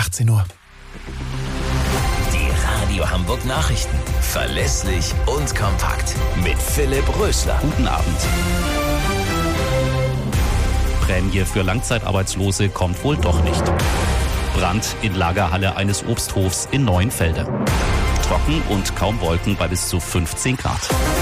18 Uhr. Die Radio Hamburg Nachrichten. Verlässlich und kompakt. Mit Philipp Rösler. Guten Abend. Prämie für Langzeitarbeitslose kommt wohl doch nicht. Brand in Lagerhalle eines Obsthofs in Neuenfelde. Trocken und kaum Wolken bei bis zu 15 Grad.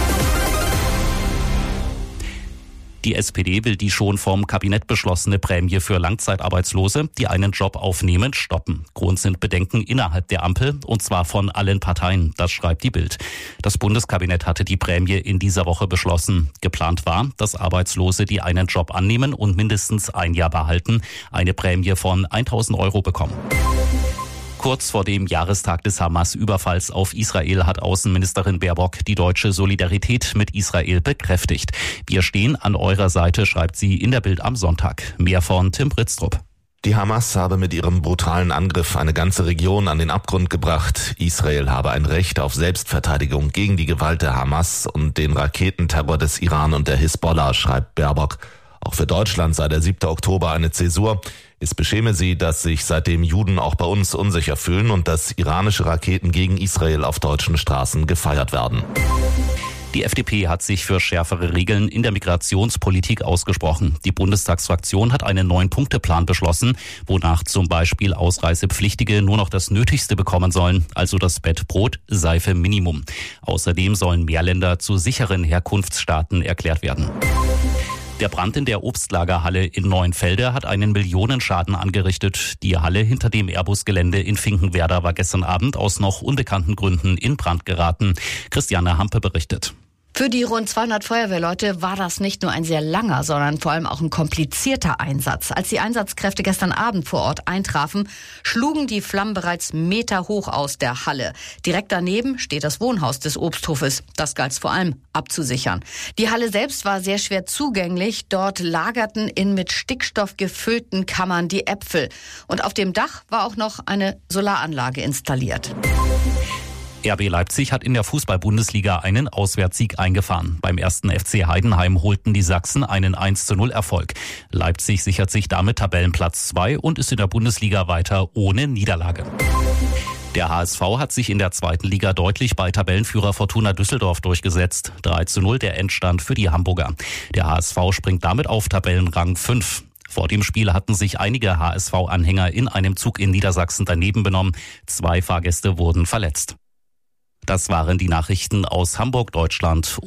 Die SPD will die schon vom Kabinett beschlossene Prämie für Langzeitarbeitslose, die einen Job aufnehmen, stoppen. Grund sind Bedenken innerhalb der Ampel, und zwar von allen Parteien. Das schreibt die Bild. Das Bundeskabinett hatte die Prämie in dieser Woche beschlossen. Geplant war, dass Arbeitslose, die einen Job annehmen und mindestens ein Jahr behalten, eine Prämie von 1.000 Euro bekommen. Kurz vor dem Jahrestag des Hamas-Überfalls auf Israel hat Außenministerin Baerbock die deutsche Solidarität mit Israel bekräftigt. Wir stehen an eurer Seite, schreibt sie in der Bild am Sonntag. Mehr von Tim Britztrup. Die Hamas habe mit ihrem brutalen Angriff eine ganze Region an den Abgrund gebracht. Israel habe ein Recht auf Selbstverteidigung gegen die Gewalt der Hamas und den Raketenterror des Iran und der Hisbollah, schreibt Baerbock. Auch für Deutschland sei der 7. Oktober eine Zäsur. Es beschäme sie, dass sich seitdem Juden auch bei uns unsicher fühlen und dass iranische Raketen gegen Israel auf deutschen Straßen gefeiert werden. Die FDP hat sich für schärfere Regeln in der Migrationspolitik ausgesprochen. Die Bundestagsfraktion hat einen 9-Punkte-Plan beschlossen, wonach zum Beispiel Ausreisepflichtige nur noch das Nötigste bekommen sollen, also das Bett, Brot, Seife Minimum. Außerdem sollen mehr Länder zu sicheren Herkunftsstaaten erklärt werden. Der Brand in der Obstlagerhalle in Neuenfelde hat einen Millionenschaden angerichtet. Die Halle hinter dem Airbus-Gelände in Finkenwerder war gestern Abend aus noch unbekannten Gründen in Brand geraten. Christiane Hampe berichtet. Für die rund 200 Feuerwehrleute war das nicht nur ein sehr langer, sondern vor allem auch ein komplizierter Einsatz. Als die Einsatzkräfte gestern Abend vor Ort eintrafen, schlugen die Flammen bereits meterhoch aus der Halle. Direkt daneben steht das Wohnhaus des Obsthofes. Das galt es vor allem abzusichern. Die Halle selbst war sehr schwer zugänglich. Dort lagerten in mit Stickstoff gefüllten Kammern die Äpfel. Und auf dem Dach war auch noch eine Solaranlage installiert. RB Leipzig hat in der Fußball-Bundesliga einen Auswärtssieg eingefahren. Beim 1. FC Heidenheim holten die Sachsen einen 1:0-Erfolg. Leipzig sichert sich damit Tabellenplatz 2 und ist in der Bundesliga weiter ohne Niederlage. Der HSV hat sich in der 2. Liga deutlich bei Tabellenführer Fortuna Düsseldorf durchgesetzt. 3:0 der Endstand für die Hamburger. Der HSV springt damit auf Tabellenrang 5. Vor dem Spiel hatten sich einige HSV-Anhänger in einem Zug in Niedersachsen daneben benommen. 2 Fahrgäste wurden verletzt. Das waren die Nachrichten aus Hamburg, Deutschland.